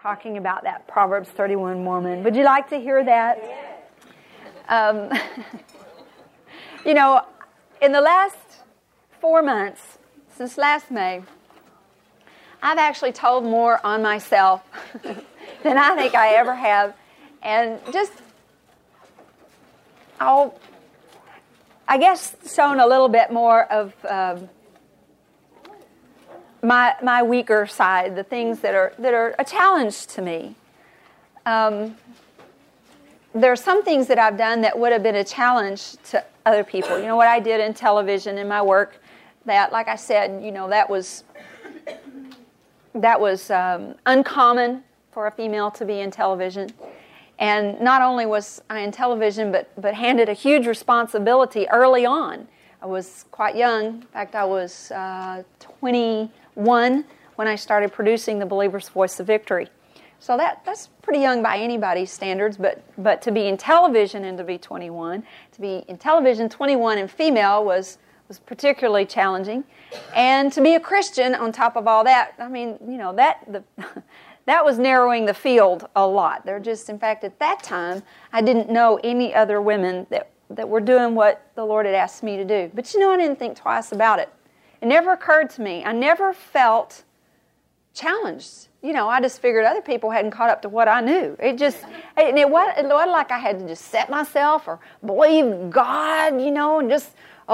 talking about that Proverbs 31 woman. Would you like to hear that? In the last 4 months, since last May, I've actually told more on myself than I think I ever have. And just, I guess, shown a little bit more of my weaker side, the things that are a challenge to me. There are some things that I've done that would have been a challenge to other people. You know, what I did in television in my work, that, like I said, that was uncommon for a female to be in television. And not only was I in television, but handed a huge responsibility early on. I was quite young. In fact, I was 21 when I started producing The Believer's Voice of Victory. So that's pretty young by anybody's standards, but to be in television and to be 21, to be in television 21 and female was particularly challenging. And to be a Christian on top of all that, I mean, that was narrowing the field a lot. There just, in fact, at that time, I didn't know any other women that were doing what the Lord had asked me to do. But I didn't think twice about it. It never occurred to me. I never felt challenged. I just figured other people hadn't caught up to what I knew. It wasn't like I had to just set myself or believe God, and just,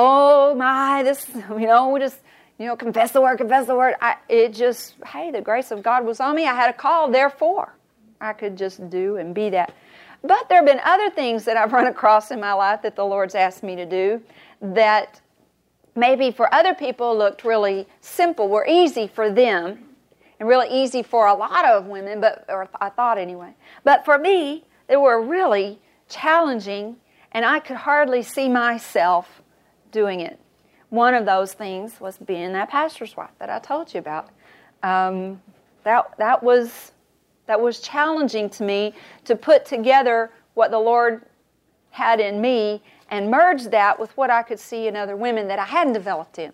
confess the word. Hey, the grace of God was on me. I had a call, therefore I could just do and be that. But there have been other things that I've run across in my life that the Lord's asked me to do that maybe for other people looked really simple, were easy for them, and really easy for a lot of women, or I thought anyway. But for me, they were really challenging, and I could hardly see myself doing it. One of those things was being that pastor's wife that I told you about. That was challenging to me to put together what the Lord had in me and merge that with what I could see in other women that I hadn't developed in.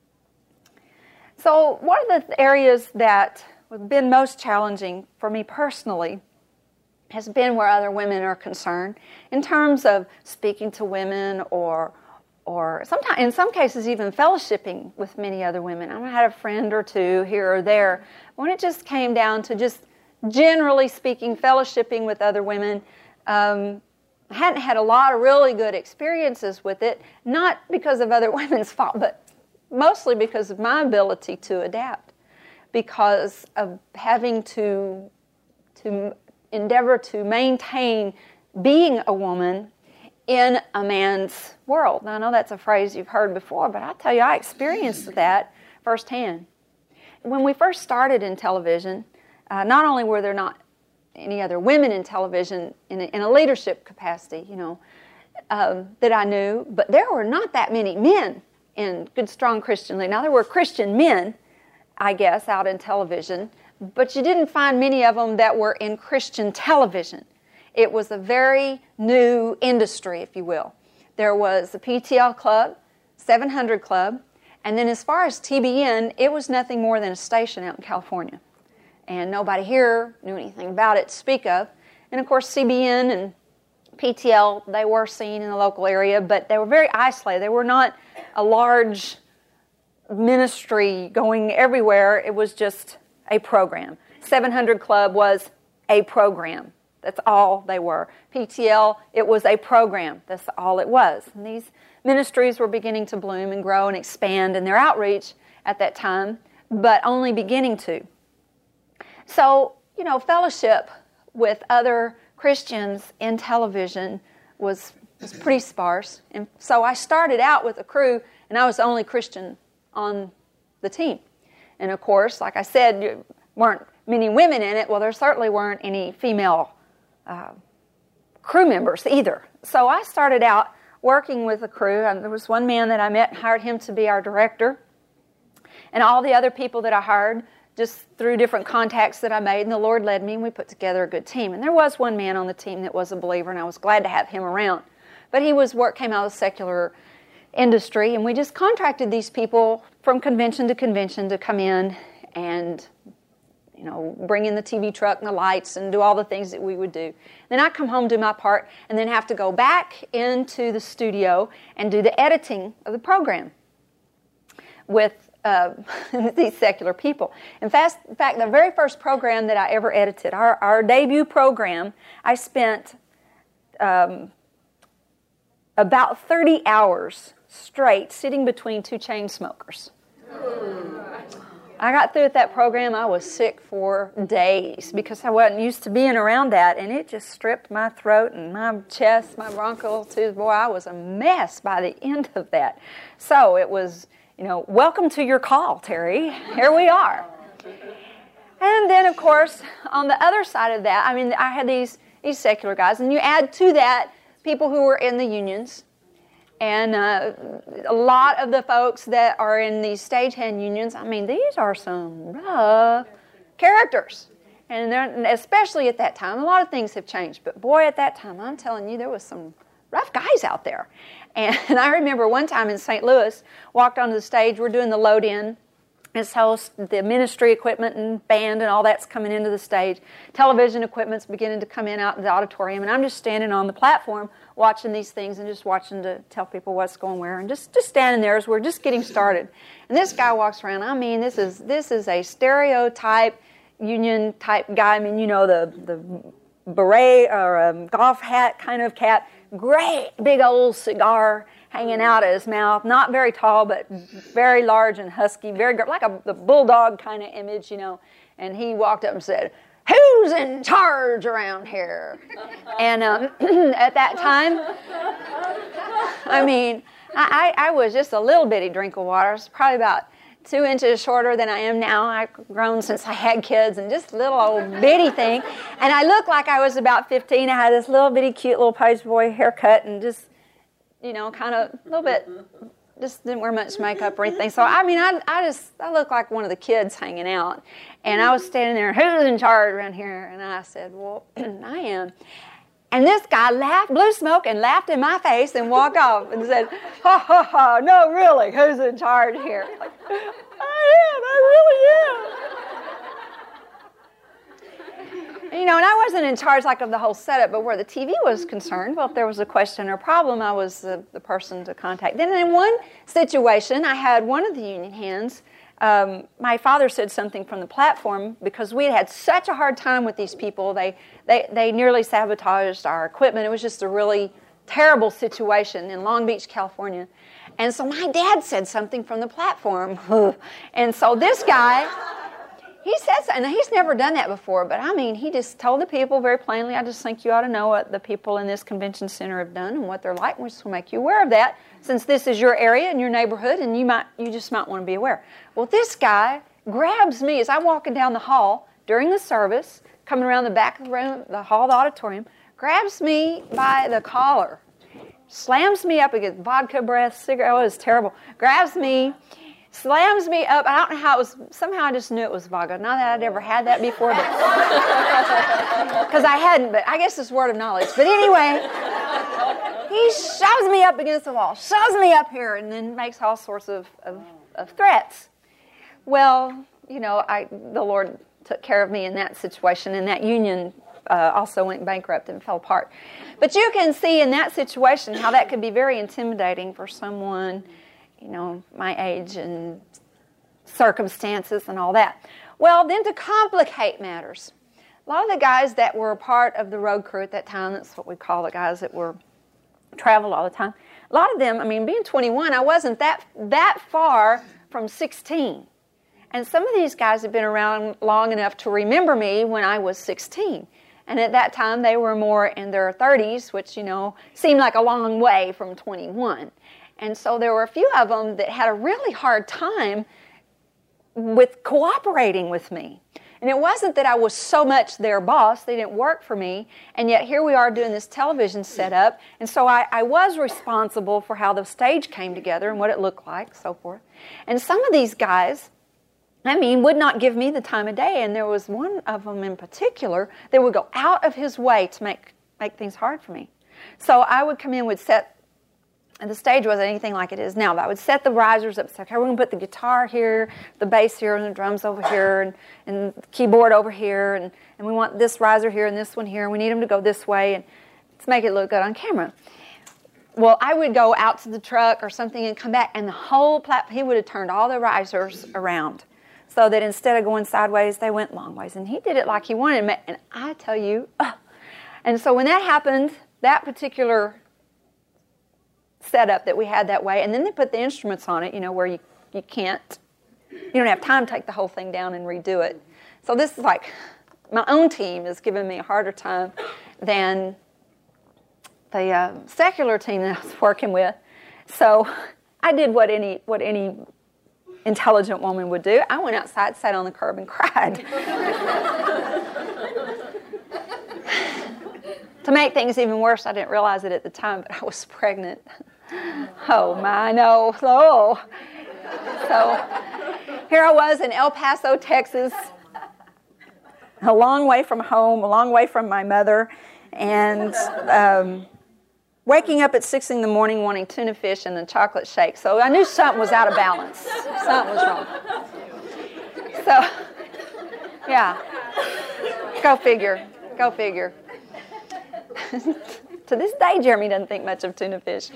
So one of the areas that have been most challenging for me personally has been where other women are concerned in terms of speaking to women or sometimes, in some cases, even fellowshipping with many other women. I had a friend or two here or there. When it just came down to just generally speaking, fellowshipping with other women, I hadn't had a lot of really good experiences with it, not because of other women's fault, but mostly because of my ability to adapt, because of having to endeavor to maintain being a woman in a man's world. Now, I know that's a phrase you've heard before, but I tell you, I experienced that firsthand. When we first started in television, not only were there not any other women in television in a leadership capacity, that I knew, but there were not that many men in good, strong Christian leaders. Now, there were Christian men, I guess, out in television, but you didn't find many of them that were in Christian television. It was a very new industry, if you will. There was the PTL Club, 700 Club, and then as far as TBN, it was nothing more than a station out in California. And nobody here knew anything about it to speak of. And of course, CBN and PTL, they were seen in the local area, but they were very isolated. They were not a large ministry going everywhere. It was just a program. 700 Club was a program. That's all they were. PTL, it was a program. That's all it was. And these ministries were beginning to bloom and grow and expand in their outreach at that time, but only beginning to. So, fellowship with other Christians in television was pretty sparse. And so I started out with a crew, and I was the only Christian on the team. And of course, like I said, there weren't many women in it. Well, there certainly weren't any female crew members either. So I started out working with a crew, and there was one man that I met and hired him to be our director. And all the other people that I hired, just through different contacts that I made, and the Lord led me, and we put together a good team. And there was one man on the team that was a believer, and I was glad to have him around. But he came out of the secular industry, and we just contracted these people from convention to convention to come in and bring in the TV truck and the lights and do all the things that we would do. Then I'd come home, do my part, and then have to go back into the studio and do the editing of the program with these secular people. In fact, the very first program that I ever edited, our debut program, I spent about 30 hours straight sitting between two chain smokers. I got through with that program, I was sick for days because I wasn't used to being around that, and it just stripped my throat and my chest, my bronchial tubes. Boy, I was a mess by the end of that. So it was, welcome to your call, Terry. Here we are. And then, of course, on the other side of that, I had these secular guys, and you add to that people who were in the unions. And a lot of the folks that are in these stagehand unions, these are some rough characters. And especially at that time, a lot of things have changed. But boy, at that time, I'm telling you, there was some rough guys out there. And I remember one time in St. Louis, walked onto the stage, we're doing the load-in. And so the ministry equipment and band and all that's coming into the stage. Television equipment's beginning to come in out in the auditorium. And I'm just standing on the platform watching these things and just watching to tell people what's going where. And just standing there as we're just getting started. And this guy walks around. This is a stereotype union type guy. The beret or golf hat kind of cap. Great big old cigar hanging out of his mouth, not very tall, but very large and husky, like the bulldog kind of image, And he walked up and said, "Who's in charge around here?" And at that time, I was just a little bitty drink of water. I was probably about 2 inches shorter than I am now. I've grown since I had kids, and just a little old bitty thing. And I looked like I was about 15. I had this little bitty cute little page boy haircut and just kind of a little bit, just didn't wear much makeup or anything. So, I looked like one of the kids hanging out. And I was standing there, "Who's in charge around here?" And I said, "Well, I am." And this guy laughed, blew smoke, and laughed in my face and walked off and said, "Ha, ha, ha, no, really, who's in charge here?" Like, I really am. And I wasn't in charge of the whole setup, but where the TV was concerned, well, if there was a question or problem, I was the person to contact. Then in one situation, I had one of the union hands. My father said something from the platform because we had such a hard time with these people. They nearly sabotaged our equipment. It was just a really terrible situation in Long Beach, California. And so my dad said something from the platform. And so this guy... he said something, and he's never done that before, but he just told the people very plainly, "I just think you ought to know what the people in this convention center have done and what they're like, and we just want to make you aware of that, since this is your area and your neighborhood, and you just might want to be aware." Well, this guy grabs me as I'm walking down the hall during the service, coming around the back of the room, the hall, the auditorium, grabs me by the collar, slams me up against vodka breath, cigarette, it was terrible, grabs me, slams me up. I don't know how it was. Somehow I just knew it was vodka. Not that I'd ever had that before, because I hadn't, but I guess it's word of knowledge. But anyway, he shoves me up against the wall, shoves me up here, and then makes all sorts of threats. Well, the Lord took care of me in that situation, and that union also went bankrupt and fell apart. But you can see in that situation how that could be very intimidating for someone my age and circumstances and all that. Well, then to complicate matters, a lot of the guys that were a part of the road crew at that time, that's what we call the guys that were traveled all the time, a lot of them, being 21, I wasn't that far from 16. And some of these guys had been around long enough to remember me when I was 16. And at that time, they were more in their 30s, which, seemed like a long way from 21. And so there were a few of them that had a really hard time with cooperating with me. And it wasn't that I was so much their boss, they didn't work for me, and yet here we are doing this television setup, and so I was responsible for how the stage came together and what it looked like, so forth. And some of these guys, would not give me the time of day, and there was one of them in particular that would go out of his way to make things hard for me. So I would come in, would set And the stage wasn't anything like it is now. But I would set the risers up. So, okay, we're going to put the guitar here, the bass here, and the drums over here, and the keyboard over here, and we want this riser here and this one here, and we need them to go this way, and let's make it look good on camera. Well, I would go out to the truck or something and come back, and the whole platform, he would have turned all the risers around so that instead of going sideways, they went long ways. And he did it like he wanted. And I tell you, and so when that happened, that particular setup that we had that way, and then they put the instruments on it, where you don't have time to take the whole thing down and redo it. So this is like, my own team is giving me a harder time than the secular team that I was working with. So I did what any intelligent woman would do. I went outside, sat on the curb, and cried. To make things even worse, I didn't realize it at the time, but I was pregnant. Oh my, no. Oh. So here I was in El Paso, Texas, a long way from home, a long way from my mother, and waking up at 6 in the morning wanting tuna fish and a chocolate shake. So I knew something was out of balance. Something was wrong. So, yeah. Go figure. Go figure. To this day, Jeremy doesn't think much of tuna fish.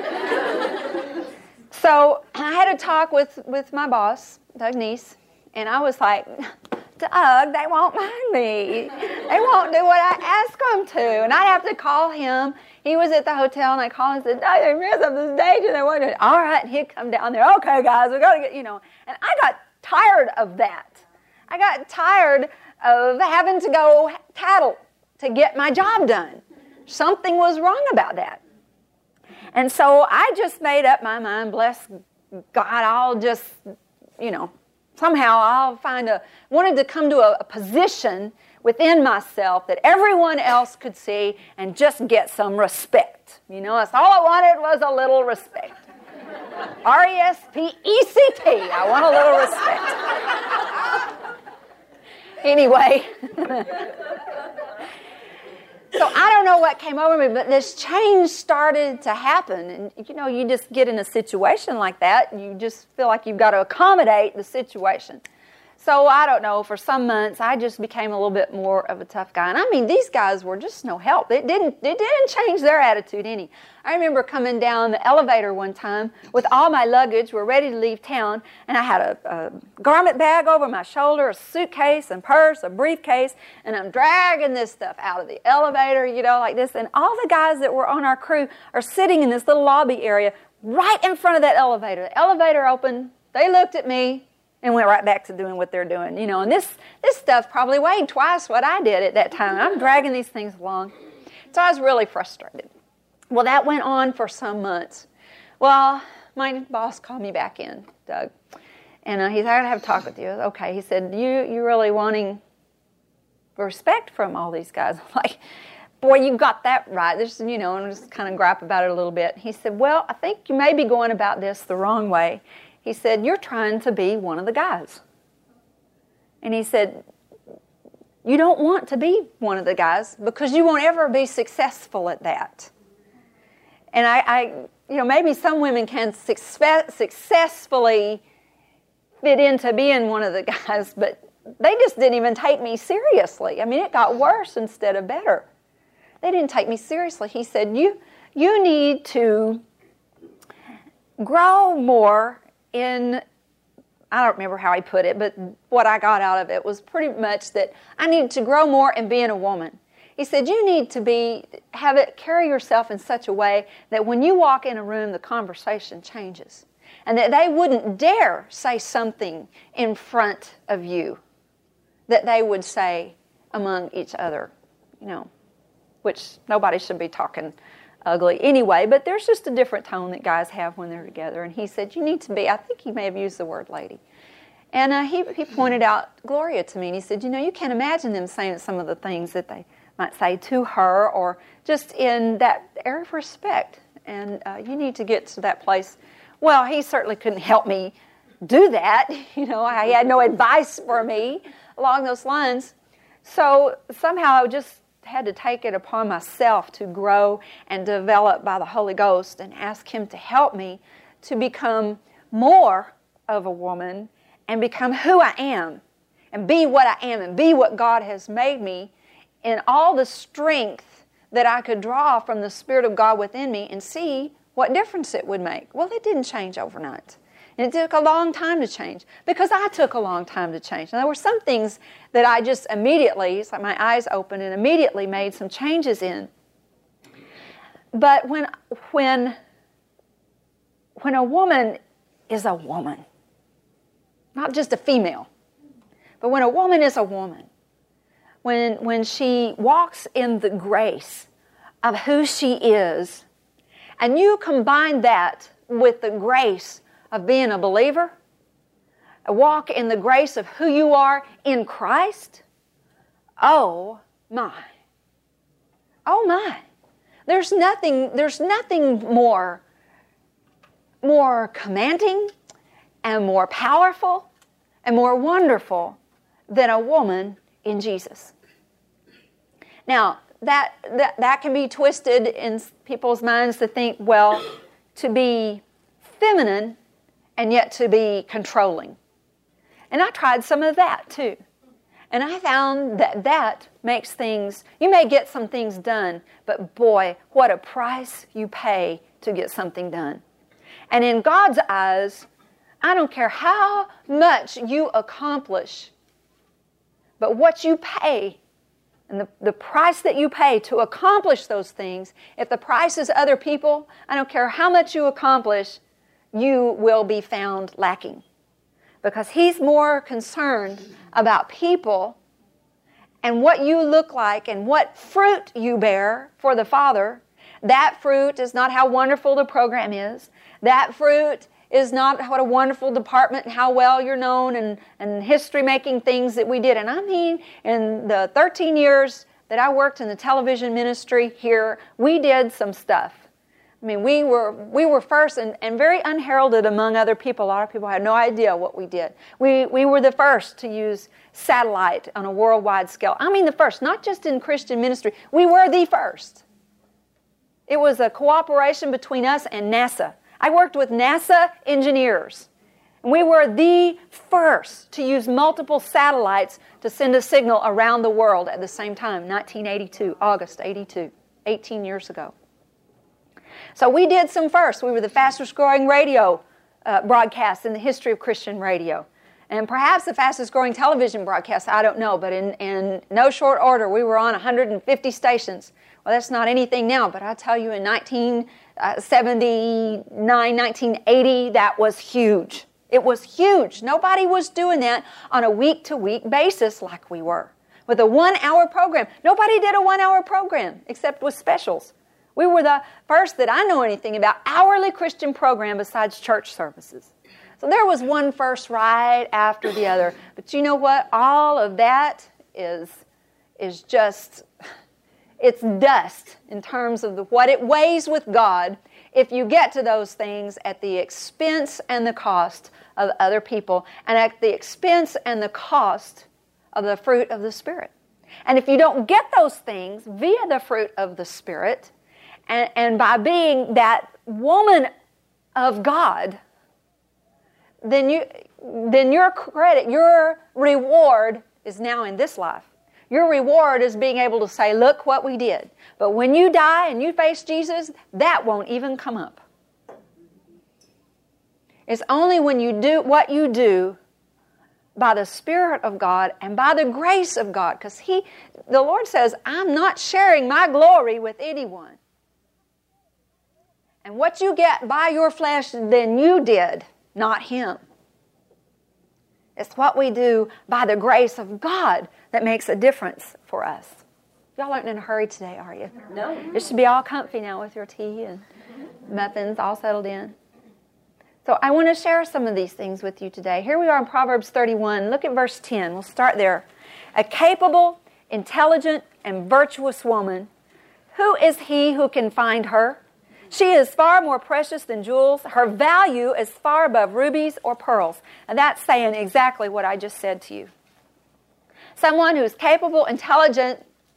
So I had a talk with my boss, Doug Neese, and I was like, Doug, they won't mind me. They won't do what I ask them to. And I'd have to call him. He was at the hotel, and I called him and said, Doug, they messed up the stage, and they wanted to, all right, and he'd come down there, okay, guys, we got to get, And I got tired of that. I got tired of having to go tattle to get my job done. Something was wrong about that. And so I just made up my mind, bless God, I'll just, somehow I'll wanted to come to a position within myself that everyone else could see and just get some respect. That's all I wanted was a little respect. R-E-S-P-E-C-T. I want a little respect. Anyway. So I don't know what came over me, but this change started to happen. And, you just get in a situation like that, you just feel like you've got to accommodate the situation. So I don't know, for some months, I just became a little bit more of a tough guy. And I mean, these guys were just no help. It didn't change their attitude any. I remember coming down the elevator one time with all my luggage. We're ready to leave town, and I had a garment bag over my shoulder, a suitcase and purse, a briefcase, and I'm dragging this stuff out of the elevator, like this. And all the guys that were on our crew are sitting in this little lobby area right in front of that elevator. The elevator opened. They looked at me and went right back to doing what they're doing, And this stuff probably weighed twice what I did at that time. I'm dragging these things along. So I was really frustrated. Well, that went on for some months. Well, my boss called me back in, Doug. And he said, I got to have a talk with you. Okay. He said, you really wanting respect from all these guys? I'm like, boy, you got that right. There's, and just kind of gripe about it a little bit. He said, well, I think you may be going about this the wrong way. He said, you're trying to be one of the guys. And he said, you don't want to be one of the guys because you won't ever be successful at that. And I maybe some women can successfully fit into being one of the guys, but they just didn't even take me seriously. I mean, it got worse instead of better. They didn't take me seriously. He said, you need to grow more in, I don't remember how he put it, but what I got out of it was pretty much that I needed to grow more in being a woman. He said, you need to carry yourself in such a way that when you walk in a room, the conversation changes. And that they wouldn't dare say something in front of you that they would say among each other, which nobody should be talking ugly anyway, but there's just a different tone that guys have when they're together. And he said, you need to be, I think he may have used the word lady. And he pointed out Gloria to me, and he said, you can't imagine them saying some of the things that they might say to her or just in that area of respect. And you need to get to that place. Well, he certainly couldn't help me do that. He had no advice for me along those lines. So somehow I just had to take it upon myself to grow and develop by the Holy Ghost and ask Him to help me to become more of a woman and become who I am and be what I am and be what God has made me in all the strength that I could draw from the Spirit of God within me and see what difference it would make. Well, it didn't change overnight. And it took a long time to change because I took a long time to change. And there were some things that I just immediately, it's like my eyes opened and immediately made some changes in. But when a woman is a woman, not just a female, but when a woman is a woman, when she walks in the grace of who she is, and you combine that with the grace of being a believer, a walk in the grace of who you are in Christ, oh my. Oh my. There's nothing more commanding and more powerful and more wonderful than a woman in Jesus. Now, that can be twisted in people's minds to think, well, to be feminine and yet to be controlling. And I tried some of that too. And I found that makes things, you may get some things done, but boy, what a price you pay to get something done. And in God's eyes, I don't care how much you accomplish, but what you pay and the price that you pay to accomplish those things, if the price is other people, I don't care how much you accomplish, you will be found lacking. Because He's more concerned about people and what you look like and what fruit you bear for the Father. That fruit is not how wonderful the program is. That fruit is not what a wonderful department and how well you're known and history-making things that we did. And I mean, in the 13 years that I worked in the television ministry here, we did some stuff. I mean, we were first and very unheralded among other people. A lot of people had no idea what we did. We were the first to use satellite on a worldwide scale. I mean the first, not just in Christian ministry. We were the first. It was a cooperation between us and NASA. I worked with NASA engineers. And we were the first to use multiple satellites to send a signal around the world at the same time, 1982, August 82, 18 years ago. So we did some first. We were the fastest growing radio broadcast in the history of Christian radio. And perhaps the fastest growing television broadcast, I don't know, but in no short order, we were on 150 stations. Well, that's not anything now, but I tell you, in 1979, 1980, that was huge. It was huge. Nobody was doing that on a week-to-week basis like we were. With a 1-hour program. Nobody did a 1-hour program except with specials. We were the first that I know anything about hourly Christian program besides church services. So there was one first right after the other. But you know what? All of that is just, it's dust in terms of what it weighs with God if you get to those things at the expense and the cost of other people and at the expense and the cost of the fruit of the Spirit. And if you don't get those things via the fruit of the Spirit and by being that woman of God, then your credit, your reward is now in this life. Your reward is being able to say, look what we did. But when you die and you face Jesus, that won't even come up. It's only when you do what you do by the Spirit of God and by the grace of God. Because the Lord says, I'm not sharing my glory with anyone. And what you get by your flesh, then you did, not Him. It's what we do by the grace of God that makes a difference for us. Y'all aren't in a hurry today, are you? No. It should be all comfy now with your tea and muffins all settled in. So I want to share some of these things with you today. Here we are in Proverbs 31. Look at verse 10. We'll start there. A capable, intelligent, and virtuous woman, who is he who can find her? She is far more precious than jewels. Her value is far above rubies or pearls. And that's saying exactly what I just said to you. Someone who is capable, intelligent,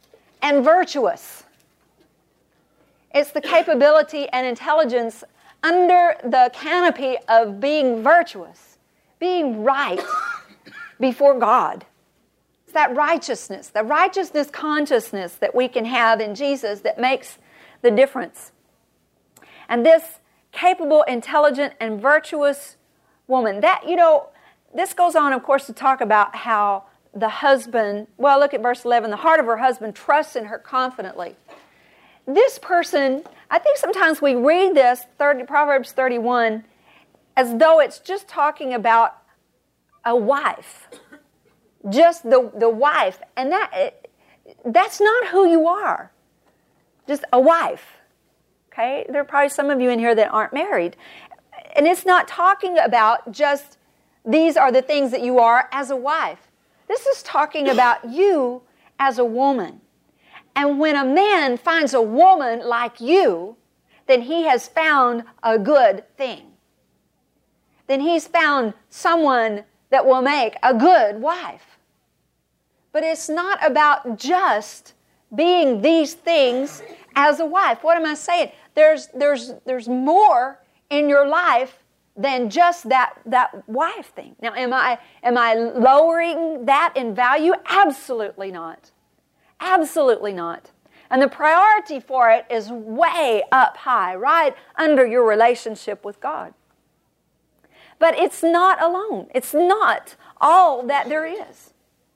and virtuous. It's the capability and intelligence under the canopy of being virtuous, being right before God. It's that righteousness, the righteousness consciousness that we can have in Jesus that makes the difference. And this capable, intelligent, and virtuous woman, that, this goes on, of course, to talk about how the husband, well, look at verse 11, the heart of her husband trusts in her confidently. This person, I think sometimes we read this, Proverbs 31, as though it's just talking about a wife. Just the wife. And that's not who you are. Just a wife. Okay? There are probably some of you in here that aren't married. And it's not talking about just these are the things that you are as a wife. This is talking about you as a woman. And when a man finds a woman like you, then he has found a good thing. Then he's found someone that will make a good wife. But it's not about just being these things as a wife. What am I saying? There's more in your life than just that wife thing. Now, am I lowering that in value? Absolutely not. Absolutely not. And the priority for it is way up high, right under your relationship with God. But it's not alone. It's not all that there is.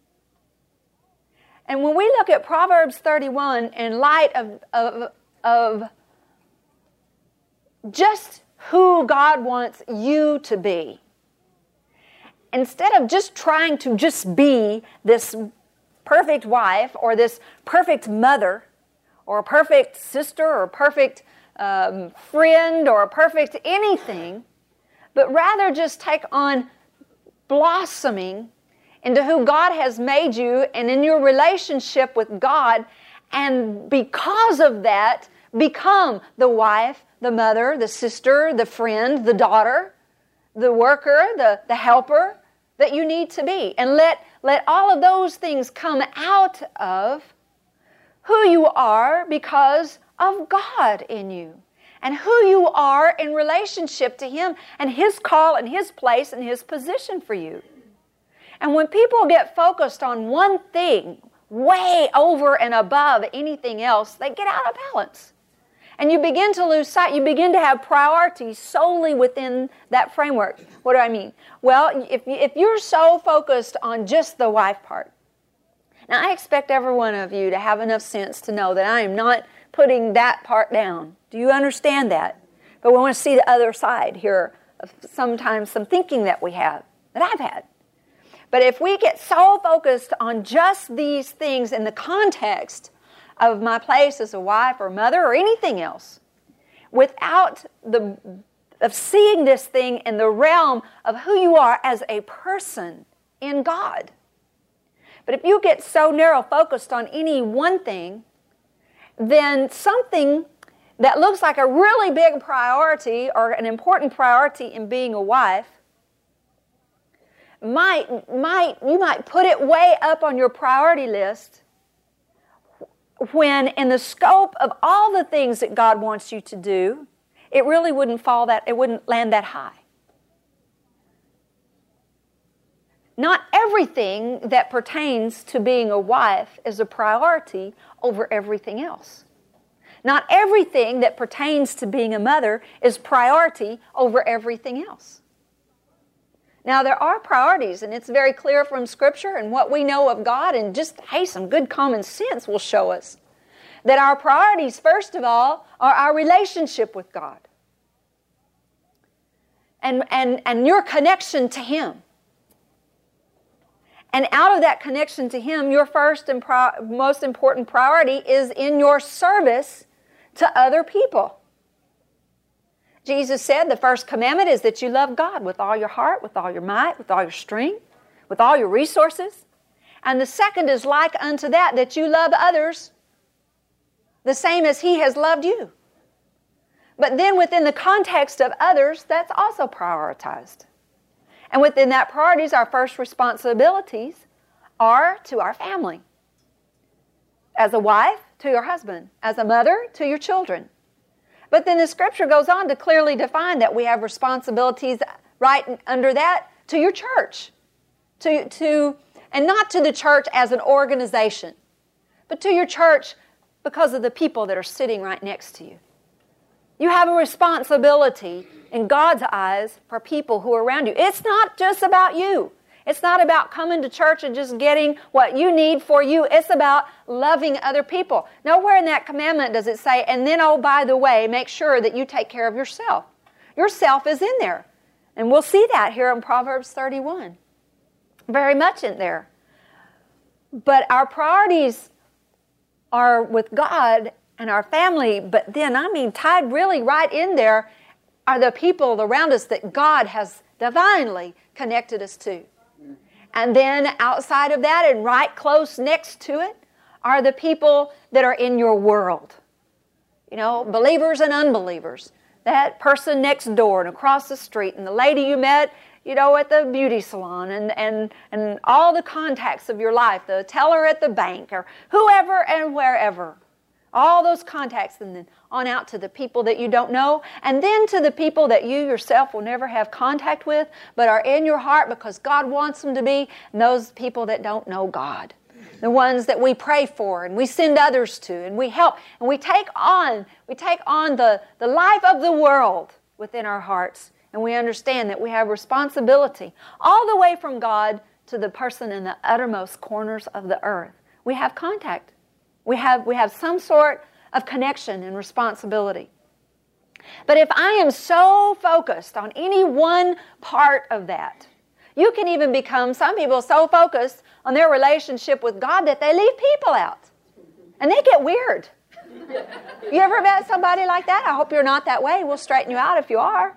And when we look at Proverbs 31 in light of just who God wants you to be, instead of just trying to just be this perfect wife or this perfect mother or a perfect sister or a perfect friend or a perfect anything, but rather just take on blossoming into who God has made you and in your relationship with God, and because of that, become the wife, the mother, the sister, the friend, the daughter, the worker, the helper that you need to be. And let all of those things come out of who you are because of God in you. And who you are in relationship to Him and His call and His place and His position for you. And when people get focused on one thing way over and above anything else, they get out of balance. And you begin to lose sight. You begin to have priorities solely within that framework. What do I mean? Well, if you're so focused on just the wife part, now I expect every one of you to have enough sense to know that I am not putting that part down. Do you understand that? But we want to see the other side here of sometimes some thinking that we have, that I've had. But if we get so focused on just these things in the context of my place as a wife or mother or anything else, without of seeing this thing in the realm of who you are as a person in God. But if you get so narrow focused on any one thing, then something that looks like a really big priority or an important priority in being a wife you might put it way up on your priority list when in the scope of all the things that God wants you to do, it really wouldn't land that high. Not everything that pertains to being a wife is a priority over everything else. Not everything that pertains to being a mother is priority over everything else. Now, there are priorities, and it's very clear from Scripture and what we know of God, and just, some good common sense will show us that our priorities, first of all, are our relationship with God and your connection to Him. And out of that connection to Him, your first and most important priority is in your service to other people. Jesus said the first commandment is that you love God with all your heart, with all your might, with all your strength, with all your resources. And the second is like unto that you love others the same as He has loved you. But then within the context of others, that's also prioritized. And within that priorities, our first responsibilities are to our family. As a wife, to your husband. As a mother, to your children. But then the scripture goes on to clearly define that we have responsibilities right under that to your church. And not to the church as an organization, but to your church because of the people that are sitting right next to you. You have a responsibility in God's eyes for people who are around you. It's not just about you. It's not about coming to church and just getting what you need for you. It's about loving other people. Nowhere in that commandment does it say, and then, oh, by the way, make sure that you take care of yourself. Yourself is in there. And we'll see that here in Proverbs 31. Very much in there. But our priorities are with God and our family, but then, tied really right in there are the people around us that God has divinely connected us to. And then outside of that and right close next to it are the people that are in your world. Believers and unbelievers. That person next door and across the street and the lady you met, at the beauty salon and all the contacts of your life, the teller at the bank or whoever and wherever. All those contacts, and then on out to the people that you don't know, and then to the people that you yourself will never have contact with, but are in your heart because God wants them to be, and those people that don't know God. The ones that we pray for and we send others to and we help and we take on the life of the world within our hearts, and we understand that we have responsibility all the way from God to the person in the uttermost corners of the earth. We have contact. We have some sort of connection and responsibility. But if I am so focused on any one part of that, you can even become, some people, so focused on their relationship with God that they leave people out. And they get weird. You ever met somebody like that? I hope you're not that way. We'll straighten you out if you are.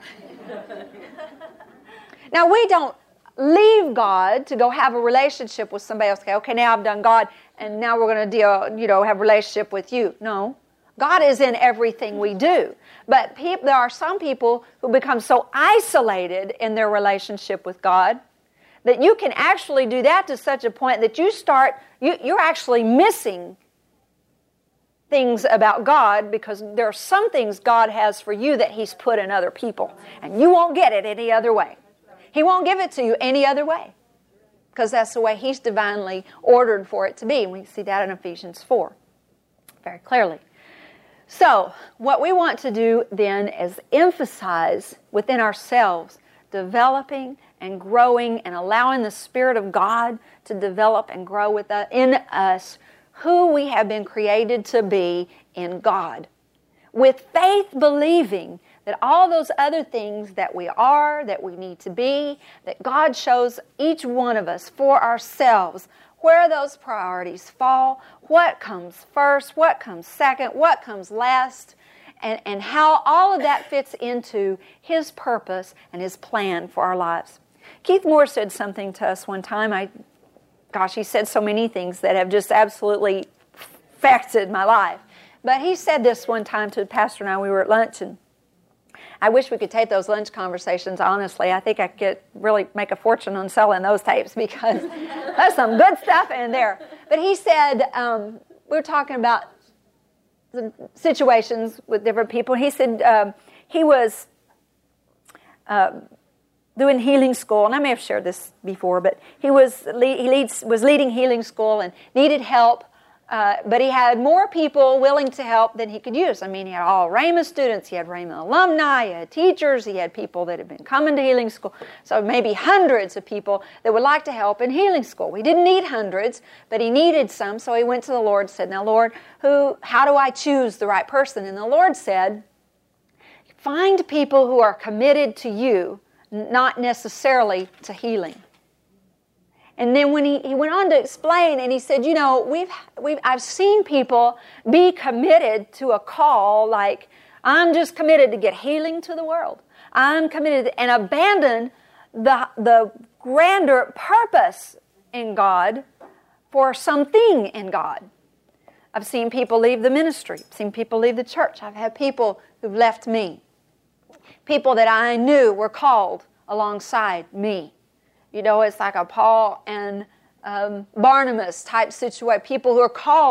Now, we don't leave God to go have a relationship with somebody else. Okay, now I've done God, and now we're going to have a relationship with you. No. God is in everything we do. But there are some people who become so isolated in their relationship with God that you can actually do that to such a point that you're actually missing things about God, because there are some things God has for you that He's put in other people, and you won't get it any other way. He won't give it to you any other way, because that's the way He's divinely ordered for it to be. And we see that in Ephesians 4 very clearly. So, what we want to do then is emphasize within ourselves developing and growing and allowing the Spirit of God to develop and grow in us who we have been created to be in God. With faith believing that all those other things that we are, that we need to be, that God shows each one of us for ourselves, where those priorities fall, what comes first, what comes second, what comes last, and how all of that fits into His purpose and His plan for our lives. Keith Moore said something to us one time. He said so many things that have just absolutely affected my life. But he said this one time to the pastor and I. We were at lunch, and I wish we could tape those lunch conversations, honestly. I think I could really make a fortune on selling those tapes, because there's some good stuff in there. But he said, we were talking about some situations with different people. He said he was doing healing school, and I may have shared this before, but he was leading healing school and needed help. But he had more people willing to help than he could use. He had all Rhema students, he had Rhema alumni, he had teachers, he had people that had been coming to healing school. So maybe hundreds of people that would like to help in healing school. He didn't need hundreds, but he needed some, so he went to the Lord and said, now Lord, how do I choose the right person? And the Lord said, find people who are committed to you, not necessarily to healing. And then when he went on to explain, and he said, I've seen people be committed to a call like, I'm just committed to get healing to the world. I'm committed, and abandon the grander purpose in God for something in God. I've seen people leave the ministry. I've seen people leave the church. I've had people who've left me. People that I knew were called alongside me. It's like a Paul and Barnabas type situation. People who are called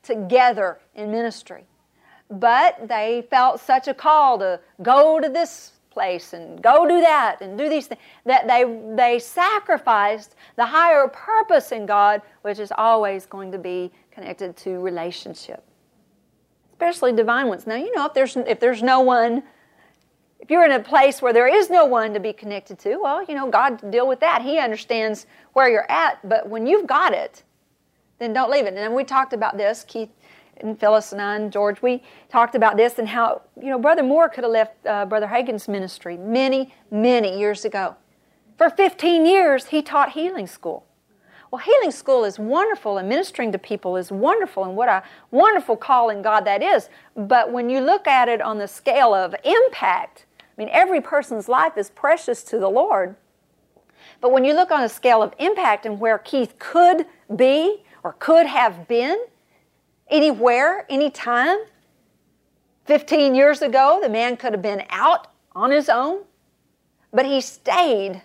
together in ministry. But they felt such a call to go to this place and go do that and do these things that they sacrificed the higher purpose in God, which is always going to be connected to relationship, especially divine ones. Now, if there's no one, if you're in a place where there is no one to be connected to, well, God can deal with that. He understands where you're at. But when you've got it, then don't leave it. And we talked about this, Keith and Phyllis and I and George, we talked about this and how, Brother Moore could have left Brother Hagin's ministry many, many years ago. For 15 years, he taught healing school. Well, healing school is wonderful, and ministering to people is wonderful, and what a wonderful call in God that is. But when you look at it on the scale of impact, every person's life is precious to the Lord. But when you look on a scale of impact and where Keith could be or could have been, anywhere, anytime, 15 years ago, the man could have been out on his own, but he stayed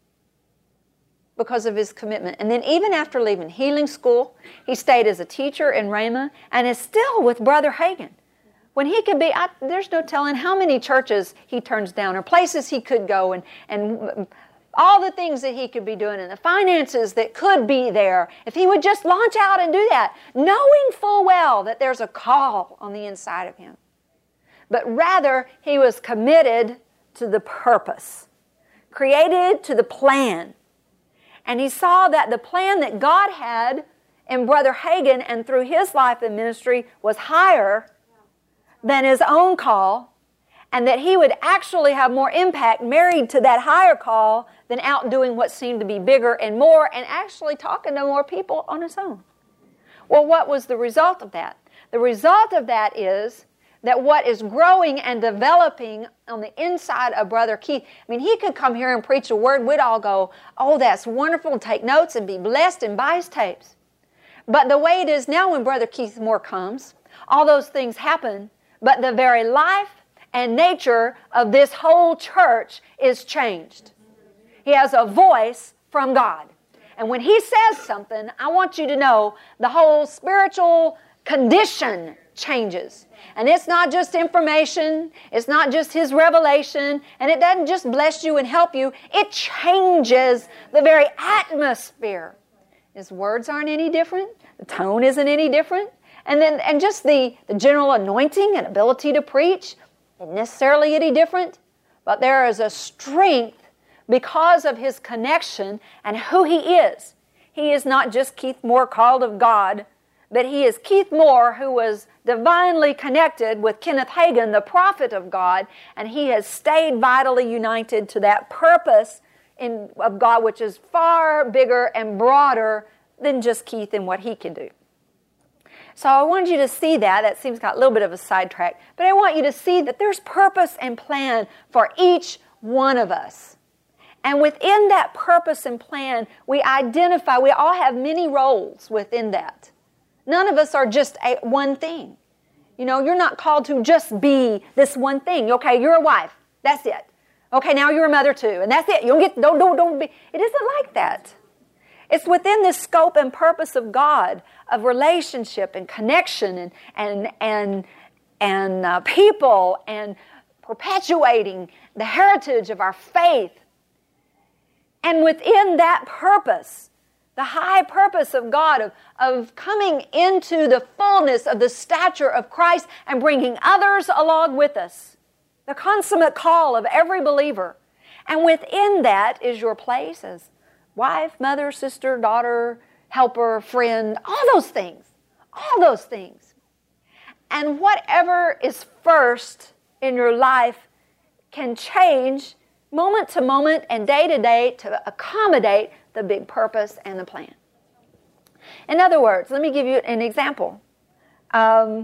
because of his commitment. And then even after leaving healing school, he stayed as a teacher in Rhema and is still with Brother Hagin. When he could be, there's no telling how many churches he turns down or places he could go and all the things that he could be doing and the finances that could be there if he would just launch out and do that, knowing full well that there's a call on the inside of him. But rather, he was committed to the purpose, created to the plan. And he saw that the plan that God had in Brother Hagin and through his life and ministry was higher than his own call, and that he would actually have more impact married to that higher call than out doing what seemed to be bigger and more and actually talking to more people on his own. Well, what was the result of that? The result of that is that what is growing and developing on the inside of Brother Keith, he could come here and preach a word, we'd all go, oh, that's wonderful, and take notes and be blessed and buy his tapes. But the way it is now when Brother Keith Moore comes, all those things happen, but the very life and nature of this whole church is changed. He has a voice from God. And when he says something, I want you to know the whole spiritual condition changes. And it's not just information, it's not just his revelation, and it doesn't just bless you and help you, it changes the very atmosphere. His words aren't any different, the tone isn't any different, and just the general anointing and ability to preach isn't necessarily any different, but there is a strength because of his connection and who he is. He is not just Keith Moore called of God, but he is Keith Moore who was divinely connected with Kenneth Hagin, the prophet of God, and he has stayed vitally united to that purpose of God, which is far bigger and broader than just Keith and what he can do. So I wanted you to see that. That seems got a little bit of a sidetrack. But I want you to see that there's purpose and plan for each one of us. And within that purpose and plan, we identify, we all have many roles within that. None of us are just one thing. You're not called to just be this one thing. Okay, you're a wife. That's it. Okay, now you're a mother too. And that's it. Don't be. It isn't like that. It's within this scope and purpose of God, of relationship and connection and people and perpetuating the heritage of our faith. And within that purpose, the high purpose of God of coming into the fullness of the stature of Christ and bringing others along with us, the consummate call of every believer. And within that is your place as wife, mother, sister, daughter, helper, friend, all those things. And whatever is first in your life can change moment to moment and day to day to accommodate the big purpose and the plan. In other words, let me give you an example. I've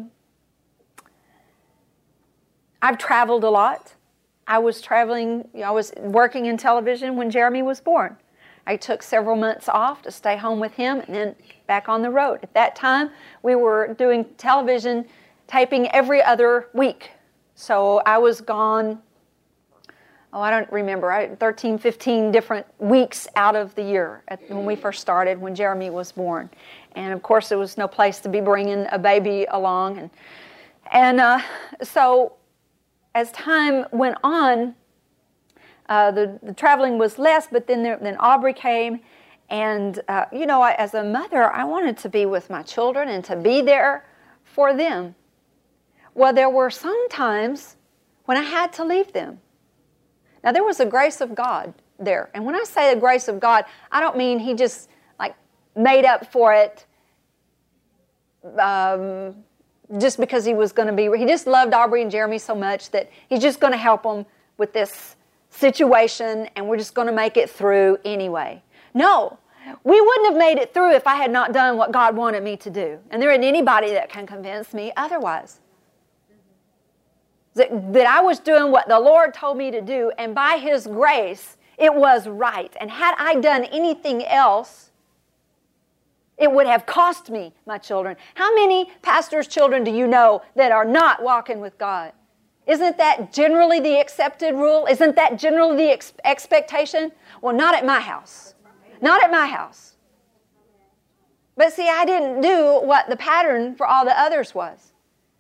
traveled a lot. I was working in television when Jeremy was born. I took several months off to stay home with him and then back on the road. At that time, we were doing television taping every other week. So I was gone I don't remember, 13, 15 different weeks out of the year when we first started, when Jeremy was born. And of course, there was no place to be bringing a baby along. And so as time went on, the traveling was less, but then Aubrey came. And, as a mother, I wanted to be with my children and to be there for them. Well, there were some times when I had to leave them. Now, there was a grace of God there. And when I say the grace of God, I don't mean He just, made up for it just because He was going to be... He just loved Aubrey and Jeremy so much that He's just going to help them with this situation, and we're just going to make it through anyway. No, we wouldn't have made it through if I had not done what God wanted me to do. And there isn't anybody that can convince me otherwise. That I was doing what the Lord told me to do, and by His grace, it was right. And had I done anything else, it would have cost me my children. How many pastors' children do you know that are not walking with God? Isn't that generally the accepted rule? Isn't that generally the expectation? Well, not at my house. Not at my house. But see, I didn't do what the pattern for all the others was.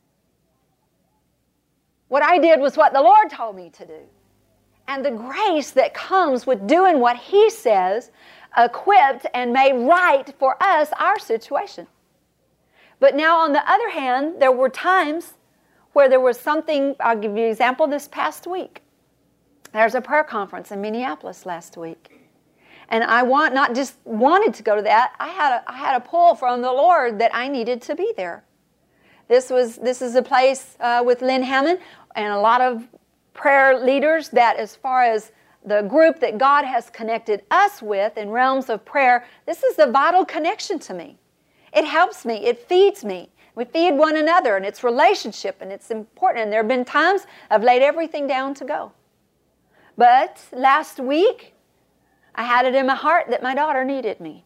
What I did was what the Lord told me to do. And the grace that comes with doing what He says equipped and made right for us our situation. But now on the other hand, there were times where there was something. I'll give you an example. This past week, there's a prayer conference in Minneapolis last week. And I not just wanted to go to that, I had a pull from the Lord that I needed to be there. This is a place with Lynn Hammond and a lot of prayer leaders that, as far as the group that God has connected us with in realms of prayer, this is a vital connection to me. It helps me. It feeds me. We feed one another, and it's relationship, and it's important. And there have been times I've laid everything down to go. But last week, I had it in my heart that my daughter needed me.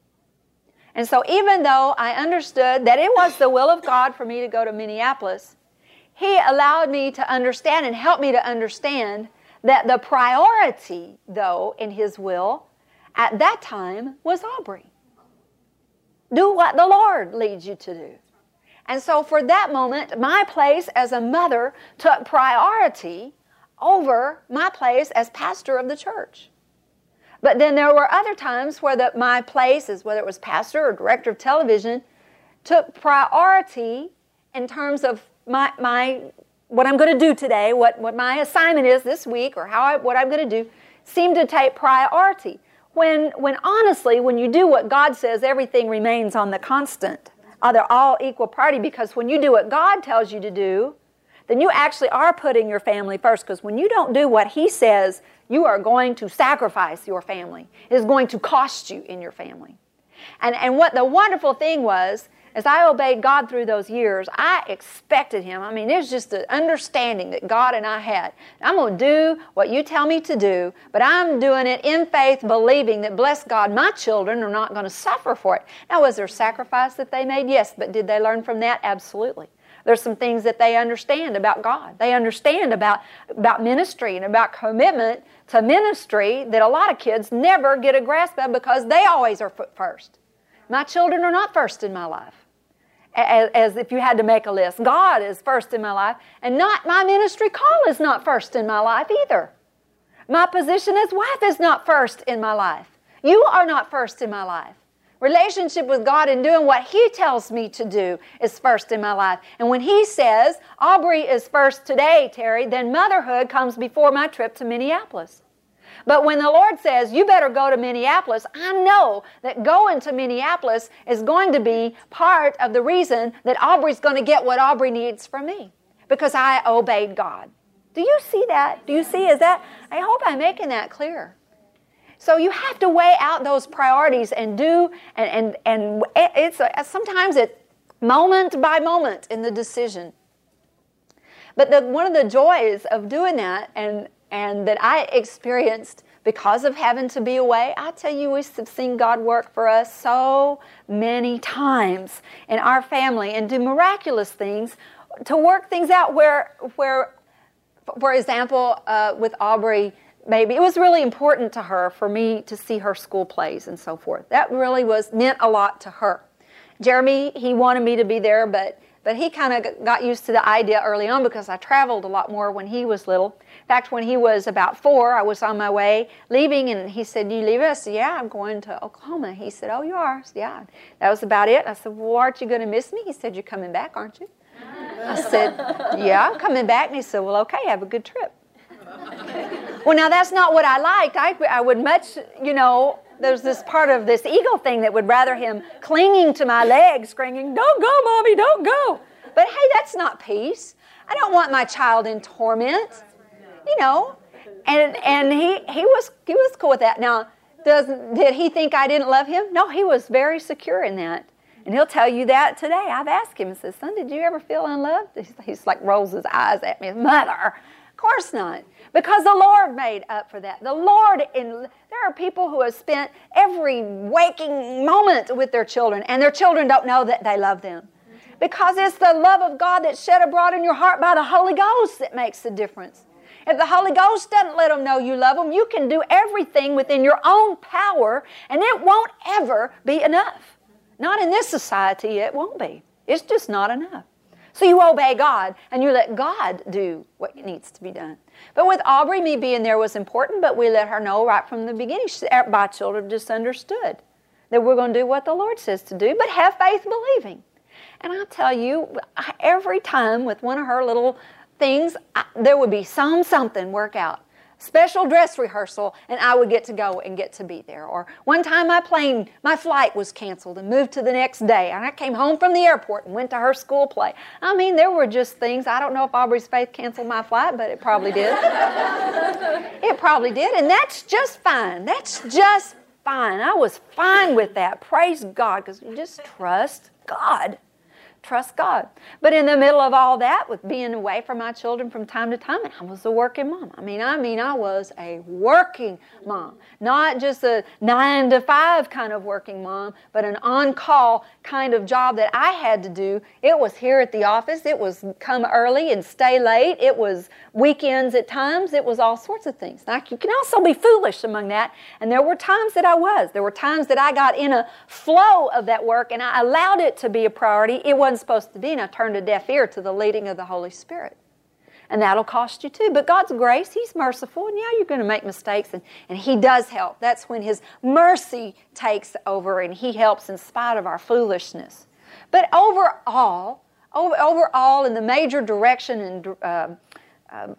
And so even though I understood that it was the will of God for me to go to Minneapolis, He allowed me to understand and helped me to understand that the priority, though, in His will, at that time, was Aubrey. Do what the Lord leads you to do. And so for that moment, my place as a mother took priority over my place as pastor of the church. But then there were other times where my place, as whether it was pastor or director of television, took priority in terms of my what I'm going to do today, what my assignment is this week, or what I'm going to do, seemed to take priority. When honestly, when you do what God says, everything remains on the constant. They're all equal priority, because when you do what God tells you to do, then you actually are putting your family first, because when you don't do what He says, you are going to sacrifice your family. It is going to cost you in your family. And what the wonderful thing was, as I obeyed God through those years, I expected Him. I mean, there's just an understanding that God and I had. I'm going to do what you tell me to do, but I'm doing it in faith, believing that, bless God, my children are not going to suffer for it. Now, was there a sacrifice that they made? Yes, but did they learn from that? Absolutely. There's some things that they understand about God. They understand about ministry and about commitment to ministry that a lot of kids never get a grasp of, because they always are first. My children are not first in my life. As if you had to make a list, God is first in my life, and not my ministry call is not first in my life either. My position as wife is not first in my life. You are not first in my life. Relationship with God and doing what He tells me to do is first in my life. And when He says, Aubrey is first today, Terry, then motherhood comes before my trip to Minneapolis. But when the Lord says, you better go to Minneapolis, I know that going to Minneapolis is going to be part of the reason that Aubrey's going to get what Aubrey needs from me, because I obeyed God. Do you see that? Do you see? I hope I'm making that clear. So you have to weigh out those priorities and do, and it's sometimes it's moment by moment in the decision. But one of the joys of doing that, and that I experienced because of having to be away, I tell you, we've seen God work for us so many times in our family and do miraculous things to work things out where For example, with Aubrey, maybe it was really important to her for me to see her school plays and so forth. That really meant a lot to her. Jeremy, he wanted me to be there, but he kind of got used to the idea early on because I traveled a lot more when he was little. In fact, when he was about 4, I was on my way leaving, and he said, "You leave us?" "Yeah, I'm going to Oklahoma." He said, "Oh, you are?" I said, "Yeah." That was about it. I said, "Well, aren't you going to miss me?" He said, "You're coming back, aren't you?" I said, "Yeah, I'm coming back." And he said, "Well, okay, have a good trip." Well, now that's not what I liked. I would much, there's this part of this ego thing that would rather him clinging to my legs, screaming, "Don't go, Mommy, don't go." But hey, that's not peace. I don't want my child in torment, And he was cool with that. Now, did he think I didn't love him? No, he was very secure in that. And he'll tell you that today. I've asked him and said, "Son, did you ever feel unloved?" He's like rolls his eyes at me. "Mother, of course not." Because the Lord made up for that. There are people who have spent every waking moment with their children, and their children don't know that they love them. Because it's the love of God that's shed abroad in your heart by the Holy Ghost that makes the difference. If the Holy Ghost doesn't let them know you love them, you can do everything within your own power, and it won't ever be enough. Not in this society, it won't be. It's just not enough. So you obey God, and you let God do what needs to be done. But with Aubrey, me being there was important, but we let her know right from the beginning. My children just understood that we're going to do what the Lord says to do, but have faith believing. And I'll tell you, every time with one of her little things, there would be something work out. Special dress rehearsal, and I would get to go and get to be there. Or one time my flight was canceled and moved to the next day, and I came home from the airport and went to her school play. I mean, there were just things. I don't know if Aubrey's faith canceled my flight, but it probably did. It probably did, and that's just fine. That's just fine. I was fine with that. Praise God, because you just trust God. Trust God. But in the middle of all that, with being away from my children from time to time, and I was a working mom. I mean, I was a working mom. Not just a 9 to 5 kind of working mom, but an on-call kind of job that I had to do. It was here at the office. It was come early and stay late. It was weekends at times. It was all sorts of things. Now, you can also be foolish among that, and there were times that I was. There were times that I got in a flow of that work, and I allowed it to be a priority. It wasn't supposed to be, and I turned a deaf ear to the leading of the Holy Spirit. And that'll cost you too. But God's grace, He's merciful, and yeah, you're going to make mistakes, and He does help. That's when His mercy takes over, and He helps in spite of our foolishness. But overall, in the major direction and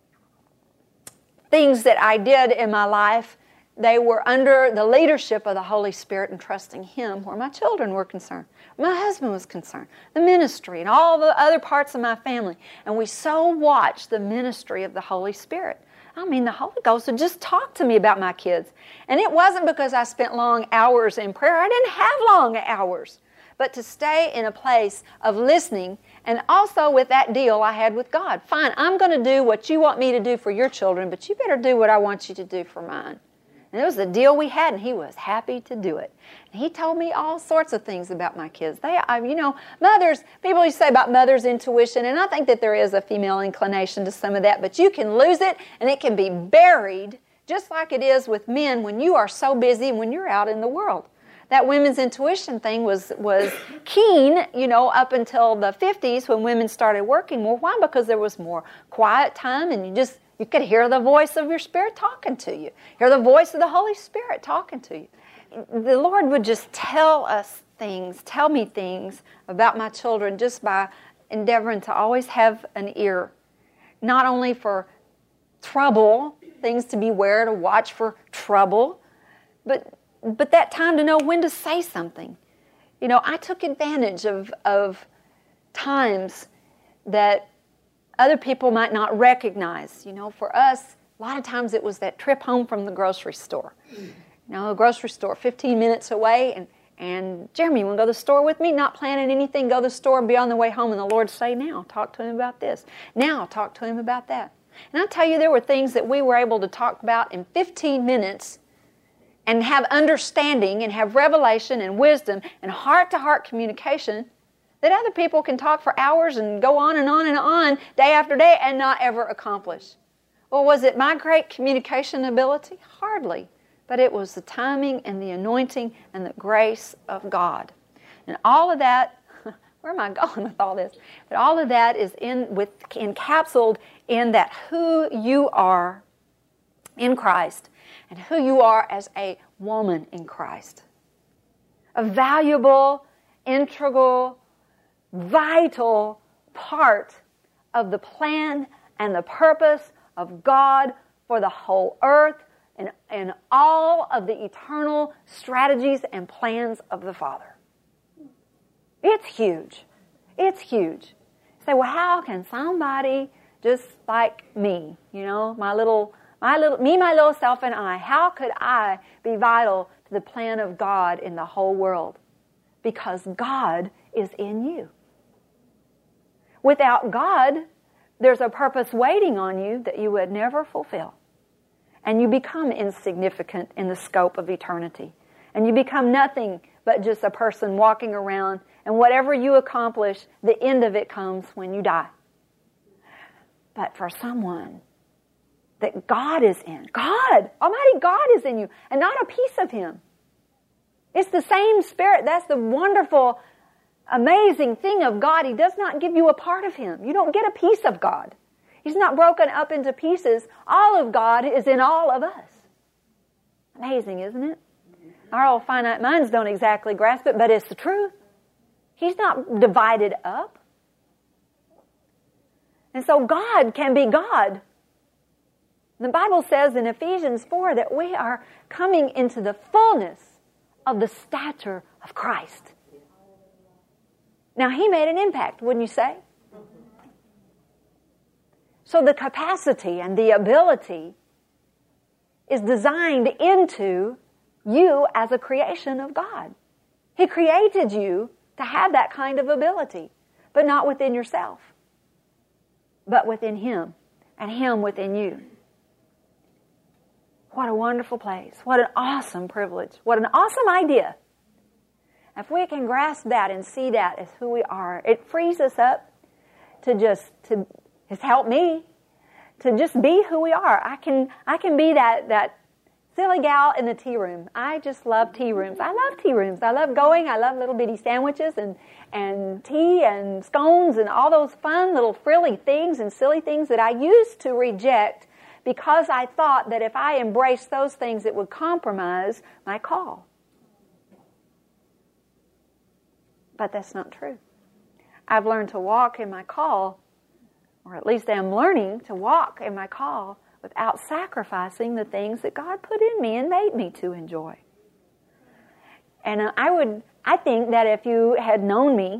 things that I did in my life, they were under the leadership of the Holy Spirit and trusting Him where my children were concerned. My husband was concerned. The ministry and all the other parts of my family. And we so watched the ministry of the Holy Spirit. I mean, the Holy Ghost would just talk to me about my kids. And it wasn't because I spent long hours in prayer. I didn't have long hours. But to stay in a place of listening, and also with that deal I had with God. Fine, I'm going to do what you want me to do for your children, but you better do what I want you to do for mine. And it was the deal we had, and He was happy to do it. And He told me all sorts of things about my kids. Mothers, people used to say about mother's intuition, and I think that there is a female inclination to some of that, but you can lose it, and it can be buried, just like it is with men when you are so busy and when you're out in the world. That women's intuition thing was keen, up until the 50s when women started working more. Why? Because there was more quiet time, and you could hear the voice of your spirit talking to you. Hear the voice of the Holy Spirit talking to you. The Lord would just tell me things about my children just by endeavoring to always have an ear. Not only for trouble, things to beware, to watch for trouble, but that time to know when to say something. I took advantage of times that other people might not recognize. For us, a lot of times it was that trip home from the grocery store. The grocery store, 15 minutes away, and Jeremy, you want to go to the store with me? Not planning anything, go to the store and be on the way home, and the Lord say, now, talk to him about this. Now, talk to him about that. And I'll tell you, there were things that we were able to talk about in 15 minutes and have understanding and have revelation and wisdom and heart-to-heart communication that other people can talk for hours and go on and on and on, day after day, and not ever accomplish. Well, was it my great communication ability? Hardly. But it was the timing and the anointing and the grace of God. And all of that, where am I going with all this? But all of that is encapsulated in that who you are in Christ and who you are as a woman in Christ. A valuable, integral, vital part of the plan and the purpose of God for the whole earth and all of the eternal strategies and plans of the Father. It's huge. It's huge. You say, well, how can somebody just like me, my little self and I, how could I be vital to the plan of God in the whole world? Because God is in you. Without God, there's a purpose waiting on you that you would never fulfill. And you become insignificant in the scope of eternity. And you become nothing but just a person walking around, and whatever you accomplish, the end of it comes when you die. But for someone that God is in, God, Almighty God is in you, and not a piece of Him. It's the same Spirit. That's the wonderful, amazing thing of God. He does not give you a part of Him. You don't get a piece of God. He's not broken up into pieces. All of God is in all of us. Amazing, isn't it? Our old finite minds don't exactly grasp it, but it's the truth. He's not divided up. And so God can be God. The Bible says in Ephesians 4 that we are coming into the fullness of the stature of Christ. Now, He made an impact, wouldn't you say? So the capacity and the ability is designed into you as a creation of God. He created you to have that kind of ability, but not within yourself, but within Him, and Him within you. What a wonderful place. What an awesome privilege. What an awesome idea. If we can grasp that and see that as who we are, it frees us up to help me to just be who we are. I can be that silly gal in the tea room. I just love tea rooms. I love tea rooms. I love going. I love little bitty sandwiches and tea and scones and all those fun little frilly things and silly things that I used to reject because I thought that if I embraced those things, it would compromise my call. But that's not true. I've learned to walk in my call, or at least I'm learning to walk in my call without sacrificing the things that God put in me and made me to enjoy. And I think that if you had known me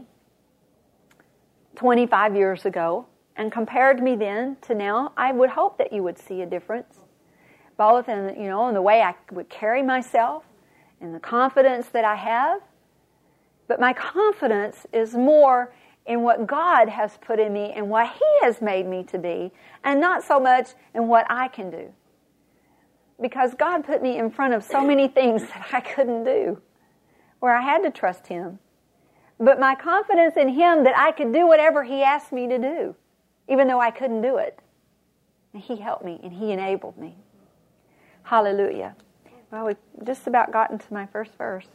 25 years ago and compared me then to now, I would hope that you would see a difference, both in the way I would carry myself and the confidence that I have. But my confidence is more in what God has put in me and what He has made me to be, and not so much in what I can do. Because God put me in front of so many things that I couldn't do, where I had to trust Him. But my confidence in Him that I could do whatever He asked me to do, even though I couldn't do it. And He helped me and He enabled me. Hallelujah. Well, we've just about gotten to my first verse.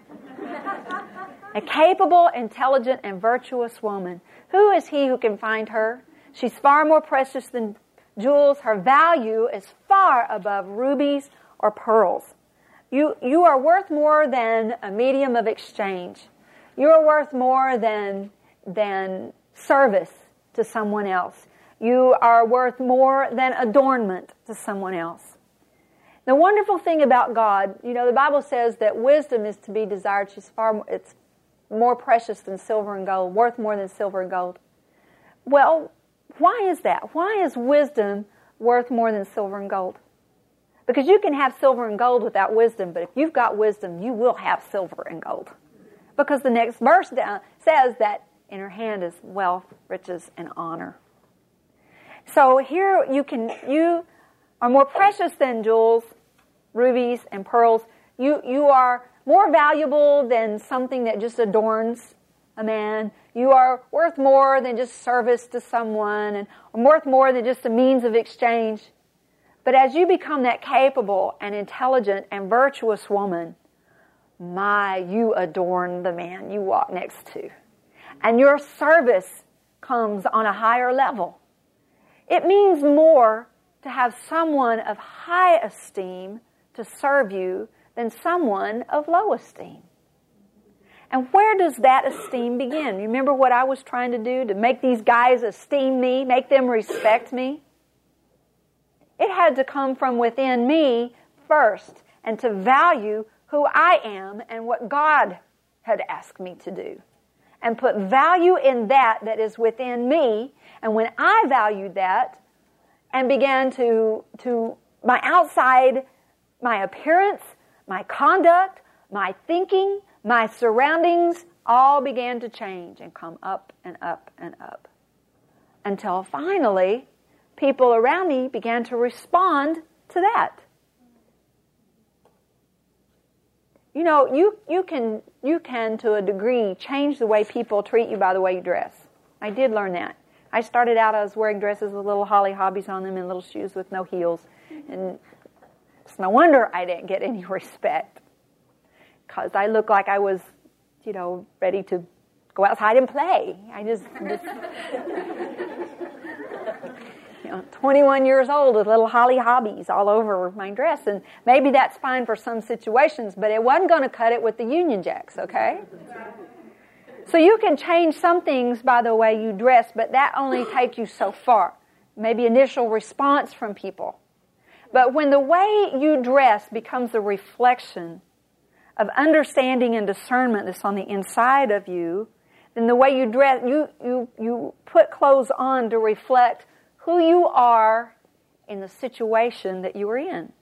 A capable, intelligent, and virtuous woman. Who is he who can find her? She's far more precious than jewels. Her value is far above rubies or pearls. You are worth more than a medium of exchange. You are worth more than service to someone else. You are worth more than adornment to someone else. The wonderful thing about God, the Bible says that wisdom is to be desired. It's more precious than silver and gold, worth more than silver and gold. Well, why is that? Why is wisdom worth more than silver and gold? Because you can have silver and gold without wisdom, but if you've got wisdom, you will have silver and gold. Because the next verse down says that in her hand is wealth, riches, and honor. So here you are more precious than jewels, rubies, and pearls. You are more valuable than something that just adorns a man. You are worth more than just service to someone, and worth more than just a means of exchange. But as you become that capable and intelligent and virtuous woman, you adorn the man you walk next to. And your service comes on a higher level. It means more to have someone of high esteem to serve you than someone of low esteem. And where does that esteem begin? You remember what I was trying to do to make these guys esteem me, make them respect me? It had to come from within me first, and to value who I am and what God had asked me to do. And put value in that is within me. And when I valued that and began to my outside, my appearance, my conduct, my thinking, my surroundings all began to change and come up and up and up. Until finally, people around me began to respond to that. You know, you can to a degree change the way people treat you by the way you dress. I did learn that. I started out, I was wearing dresses with little holly hobbies on them and little shoes with no heels. And it's no wonder I didn't get any respect. Because I looked like I was, ready to go outside and play. I just 21 years old with little holly hobbies all over my dress. And maybe that's fine for some situations, but it wasn't going to cut it with the Union Jacks, okay? So you can change some things by the way you dress, but that only takes you so far. Maybe initial response from people. But when the way you dress becomes a reflection of understanding and discernment that's on the inside of you, then the way you dress, you put clothes on to reflect who you are in the situation that you are in.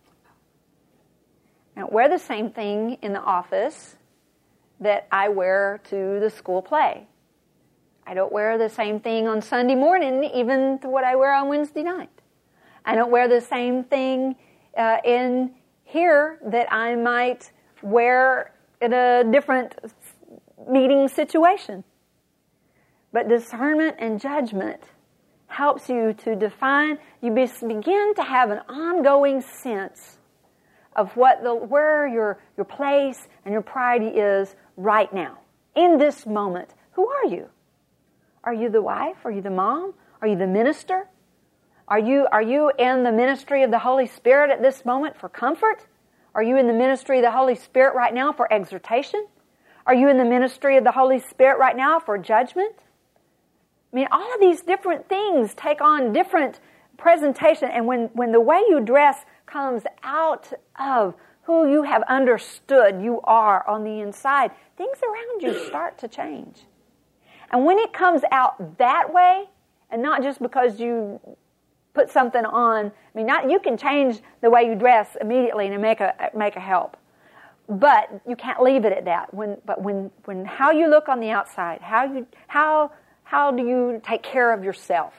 I don't wear the same thing in the office that I wear to the school play. I don't wear the same thing on Sunday morning, even to what I wear on Wednesday night. I don't wear the same thing in here that I might wear in a different meeting situation. But discernment and judgment helps you to define, you begin to have an ongoing sense of where your place and your priority is right now. In this moment, who are you? Are you the wife? Are you the mom? Are you the minister? Are you in the ministry of the Holy Spirit at this moment for comfort? Are you in the ministry of the Holy Spirit right now for exhortation? Are you in the ministry of the Holy Spirit right now for judgment? I mean, all of these different things take on different presentation. And when the way you dress comes out of who you have understood you are on the inside, things around you start to change. And when it comes out that way, and not just because you put something on, you can change the way you dress immediately and make a help. But you can't leave it at that. When how you look on the outside, how do you take care of yourself?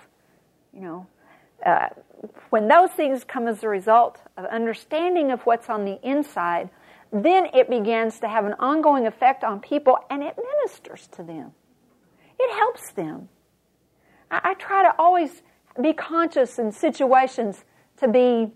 When those things come as a result of understanding of what's on the inside, then it begins to have an ongoing effect on people, and it ministers to them. It helps them. I try to always be conscious in situations to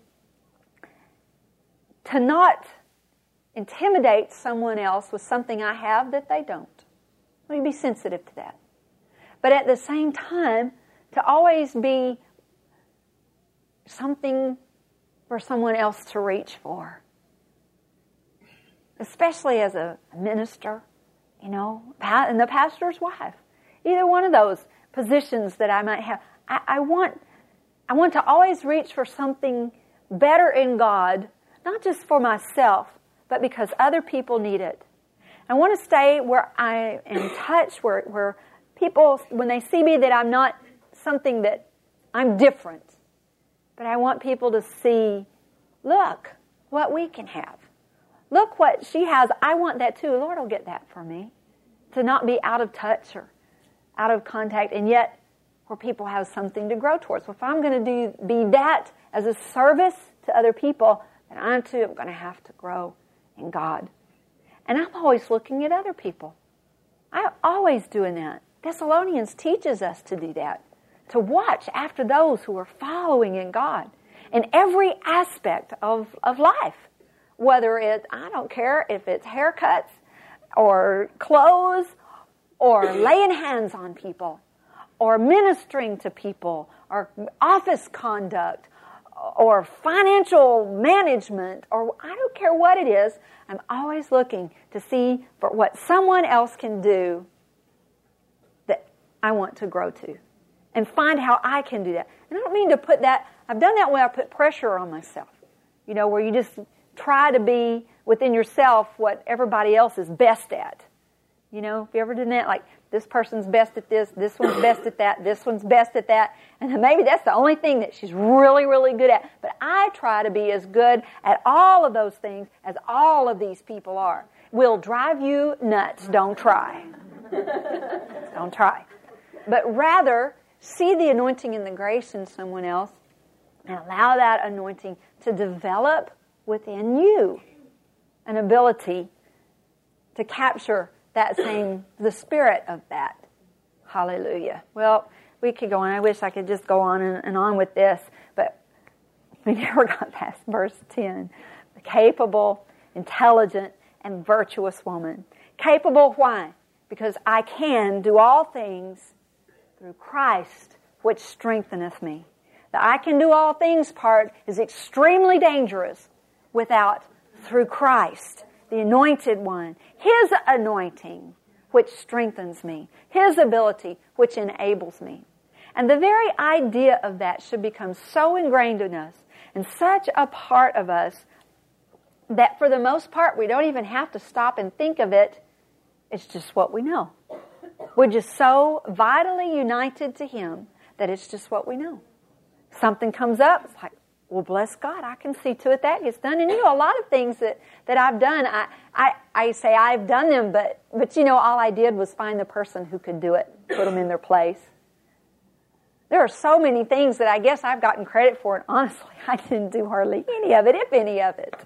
not intimidate someone else with something I have that they don't. Let me be sensitive to that. But at the same time, to always be something for someone else to reach for. Especially as a minister, and the pastor's wife. Either one of those positions that I might have. I want to always reach for something better in God, not just for myself, but because other people need it. I want to stay where I am touched, where people, when they see me, that I'm not something that I'm different. But I want people to see, look what we can have. Look what she has. I want that too. Lord will get that for me. To not be out of touch or out of contact, and yet where people have something to grow towards. Well, if I'm going to be that as a service to other people, then I'm going to have to grow in God. And I'm always looking at other people. I'm always doing that. Thessalonians teaches us to do that, to watch after those who are following in God in every aspect of life. Whether I don't care if it's haircuts or clothes or laying hands on people or ministering to people or office conduct or financial management, or I don't care what it is. I'm always looking to see for what someone else can do that I want to grow to and find how I can do that. And I don't mean to put that, I've done that when I put pressure on myself, where you just try to be within yourself what everybody else is best at. Have you ever done that? Like, this person's best at this one's best at that, this one's best at that, and then maybe that's the only thing that she's really, really good at. But I try to be as good at all of those things as all of these people are. Will drive you nuts. Don't try. Don't try. But rather, see the anointing and the grace in someone else and allow that anointing to develop within you an ability to capture the spirit of that. Hallelujah. Well, we could go on. I wish I could just go on and on with this, but we never got past verse 10. The capable, intelligent, and virtuous woman. Capable, why? Because I can do all things through Christ, which strengtheneth me. The I can do all things part is extremely dangerous without through Christ, the anointed one, His anointing, which strengthens me, His ability, which enables me. And the very idea of that should become so ingrained in us and such a part of us that for the most part we don't even have to stop and think of it. It's just what we know. We're just so vitally united to Him that it's just what we know. Something comes up, it's like, well, bless God, I can see to it that gets done. And a lot of things that I've done, I say I've done them, but all I did was find the person who could do it, put them in their place. There are so many things that I guess I've gotten credit for, and honestly, I didn't do hardly any of it, if any of it.